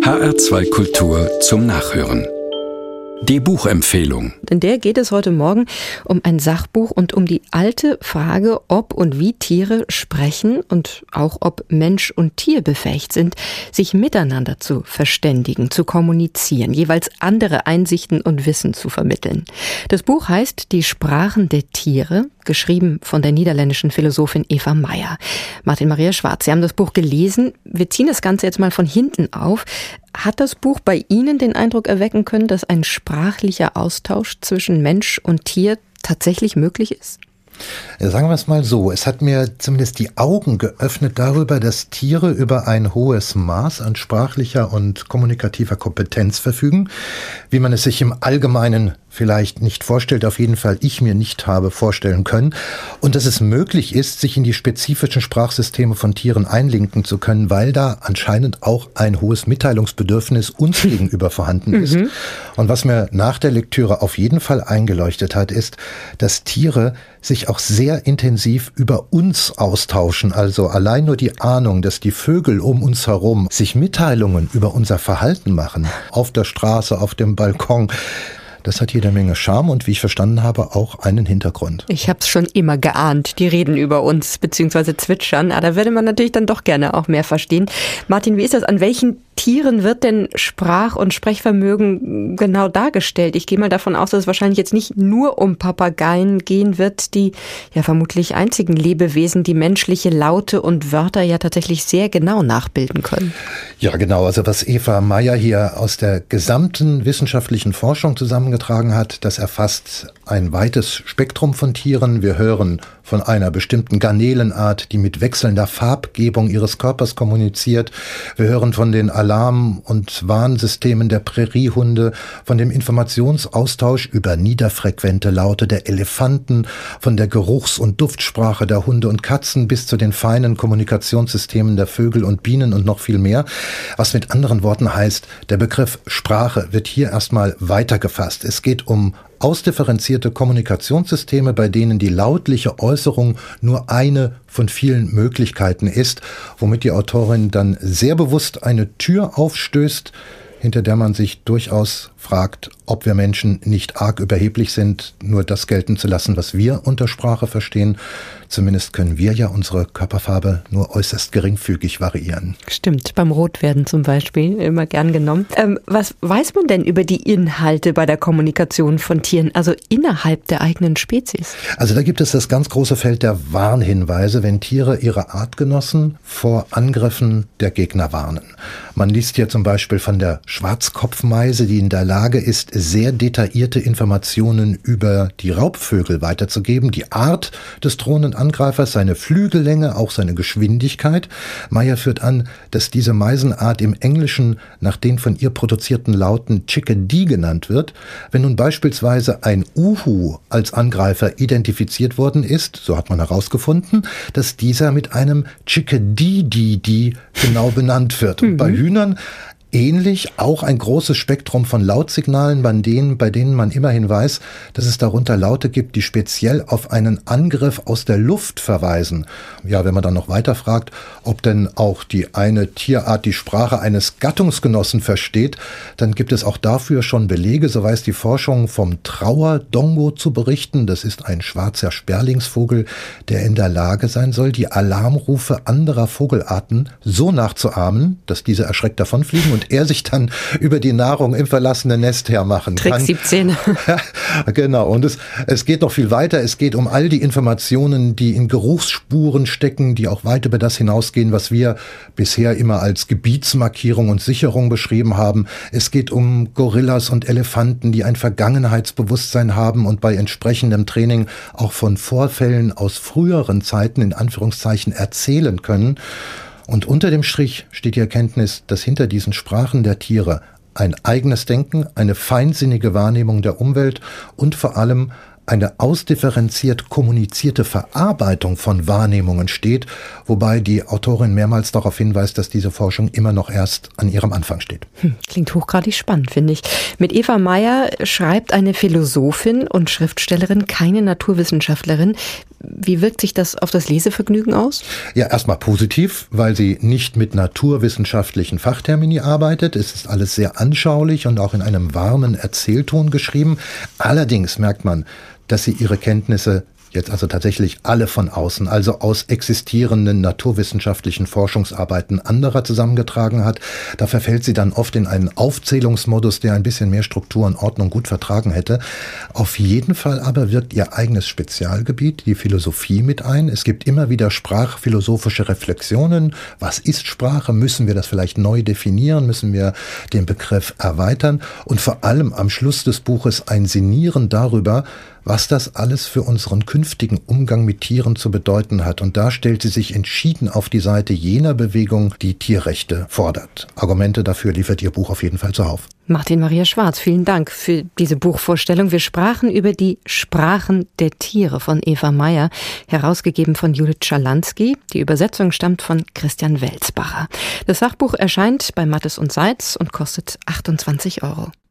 HR2 Kultur zum Nachhören. Die Buchempfehlung. In der geht es heute Morgen um ein Sachbuch und um die alte Frage, ob und wie Tiere sprechen und auch ob Mensch und Tier befähigt sind, sich miteinander zu verständigen, zu kommunizieren, jeweils andere Einsichten und Wissen zu vermitteln. Das Buch heißt Die Sprachen der Tiere, geschrieben von der niederländischen Philosophin Eva Meyer. Martin Maria Schwarz, Sie haben das Buch gelesen. Wir ziehen das Ganze jetzt mal von hinten auf. Hat das Buch bei Ihnen den Eindruck erwecken können, dass ein sprachlicher Austausch zwischen Mensch und Tier tatsächlich möglich ist? Sagen wir es mal so, es hat mir zumindest die Augen geöffnet darüber, dass Tiere über ein hohes Maß an sprachlicher und kommunikativer Kompetenz verfügen, wie man es sich im Allgemeinen vielleicht nicht vorstellt, auf jeden Fall ich mir nicht habe vorstellen können. Und dass es möglich ist, sich in die spezifischen Sprachsysteme von Tieren einlinken zu können, weil da anscheinend auch ein hohes Mitteilungsbedürfnis uns gegenüber vorhanden ist. Und was mir nach der Lektüre auf jeden Fall eingeleuchtet hat, ist, dass Tiere sich auch sehr intensiv über uns austauschen. Also allein nur die Ahnung, dass die Vögel um uns herum sich Mitteilungen über unser Verhalten machen, auf der Straße, auf dem Balkon, das hat jede Menge Charme und wie ich verstanden habe, auch einen Hintergrund. Ich habe es schon immer geahnt, die reden über uns bzw. zwitschern, aber da würde man natürlich dann doch gerne auch mehr verstehen. Martin, wie ist das? An welchen Tieren wird denn Sprach- und Sprechvermögen genau dargestellt? Ich gehe mal davon aus, dass es wahrscheinlich jetzt nicht nur um Papageien gehen wird, die ja vermutlich einzigen Lebewesen, die menschliche Laute und Wörter ja tatsächlich sehr genau nachbilden können. Ja, genau. Also was Eva Meyer hier aus der gesamten wissenschaftlichen Forschung zusammengetragen hat, das erfasst ein weites Spektrum von Tieren. Wir hören von einer bestimmten Garnelenart, die mit wechselnder Farbgebung ihres Körpers kommuniziert. Wir hören von den Alarm- und Warnsystemen der Präriehunde, von dem Informationsaustausch über niederfrequente Laute der Elefanten, von der Geruchs- und Duftsprache der Hunde und Katzen bis zu den feinen Kommunikationssystemen der Vögel und Bienen und noch viel mehr. Was mit anderen Worten heißt, der Begriff Sprache wird hier erstmal weitergefasst. Es geht um ausdifferenzierte Kommunikationssysteme, bei denen die lautliche Äußerung nur eine von vielen Möglichkeiten ist, womit die Autorin dann sehr bewusst eine Tür aufstößt, hinter der man sich durchaus fragt, ob wir Menschen nicht arg überheblich sind, nur das gelten zu lassen, was wir unter Sprache verstehen. Zumindest können wir ja unsere Körperfarbe nur äußerst geringfügig variieren. Stimmt, beim Rotwerden zum Beispiel, immer gern genommen. Was weiß man denn über die Inhalte bei der Kommunikation von Tieren, also innerhalb der eigenen Spezies? Also da gibt es das ganz große Feld der Warnhinweise, wenn Tiere ihre Artgenossen vor Angriffen der Gegner warnen. Man liest hier zum Beispiel von der Schwarzkopfmeise, die in der Lage ist, sehr detaillierte Informationen über die Raubvögel weiterzugeben, die Art des drohenden Angreifers, seine Flügellänge, auch seine Geschwindigkeit. Meyer führt an, dass diese Meisenart im Englischen nach den von ihr produzierten Lauten Chickadee genannt wird. Wenn nun beispielsweise ein Uhu als Angreifer identifiziert worden ist, so hat man herausgefunden, dass dieser mit einem Chickadee genau benannt wird. Und bei Hühnern ähnlich, auch ein großes Spektrum von Lautsignalen, bei denen man immerhin weiß, dass es darunter Laute gibt, die speziell auf einen Angriff aus der Luft verweisen. Ja, wenn man dann noch weiter fragt, ob denn auch die eine Tierart die Sprache eines Gattungsgenossen versteht, dann gibt es auch dafür schon Belege. So weiß die Forschung vom Trauerdongo zu berichten. Das ist ein schwarzer Sperlingsvogel, der in der Lage sein soll, die Alarmrufe anderer Vogelarten so nachzuahmen, dass diese erschreckt davonfliegen und er sich dann über die Nahrung im verlassenen Nest hermachen kann. Trick 17. Genau, und es geht noch viel weiter. Es geht um all die Informationen, die in Geruchsspuren stecken, die auch weit über das hinausgehen, was wir bisher immer als Gebietsmarkierung und Sicherung beschrieben haben. Es geht um Gorillas und Elefanten, die ein Vergangenheitsbewusstsein haben und bei entsprechendem Training auch von Vorfällen aus früheren Zeiten in Anführungszeichen erzählen können. Und unter dem Strich steht die Erkenntnis, dass hinter diesen Sprachen der Tiere ein eigenes Denken, eine feinsinnige Wahrnehmung der Umwelt und vor allem eine ausdifferenziert kommunizierte Verarbeitung von Wahrnehmungen steht, wobei die Autorin mehrmals darauf hinweist, dass diese Forschung immer noch erst an ihrem Anfang steht. Klingt hochgradig spannend, finde ich. Mit Eva Meyer schreibt eine Philosophin und Schriftstellerin, keine Naturwissenschaftlerin. Wie wirkt sich das auf das Lesevergnügen aus? Ja, erstmal positiv, weil sie nicht mit naturwissenschaftlichen Fachtermini arbeitet. Es ist alles sehr anschaulich und auch in einem warmen Erzählton geschrieben. Allerdings merkt man, dass sie ihre Kenntnisse jetzt also tatsächlich alle von außen, also aus existierenden naturwissenschaftlichen Forschungsarbeiten anderer zusammengetragen hat. Da verfällt sie dann oft in einen Aufzählungsmodus, der ein bisschen mehr Struktur und Ordnung gut vertragen hätte. Auf jeden Fall aber wirkt ihr eigenes Spezialgebiet, die Philosophie, mit ein. Es gibt immer wieder sprachphilosophische Reflexionen. Was ist Sprache? Müssen wir das vielleicht neu definieren? Müssen wir den Begriff erweitern? Und vor allem am Schluss des Buches ein Sinnieren darüber, was das alles für unseren künftigen Umgang mit Tieren zu bedeuten hat. Und da stellt sie sich entschieden auf die Seite jener Bewegung, die Tierrechte fordert. Argumente dafür liefert ihr Buch auf jeden Fall zuhauf. Martin Maria Schwarz, vielen Dank für diese Buchvorstellung. Wir sprachen über die Sprachen der Tiere von Eva Meyer, herausgegeben von Judith Schalansky. Die Übersetzung stammt von Christian Welsbacher. Das Sachbuch erscheint bei Mattes und Seitz und kostet 28 €.